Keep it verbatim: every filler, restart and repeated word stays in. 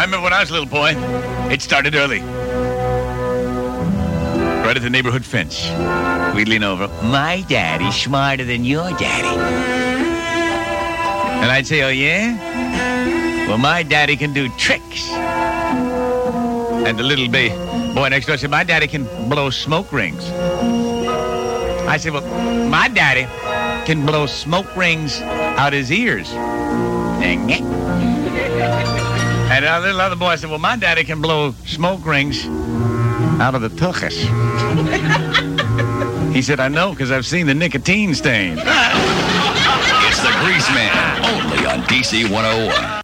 I remember when I was a little boy, it started early. Right at the neighborhood fence. We'd lean over. My daddy's smarter than your daddy. And I'd say, oh, yeah? Well, my daddy can do tricks. And the little ba- boy next door said, my daddy can blow smoke rings. I said, well, my daddy can blow smoke rings out his ears. And a little other boy said, well, my daddy can blow smoke rings out of the tuchus. He said, I know, because I've seen the nicotine stain. It's the Grease Man, only on D C one oh one.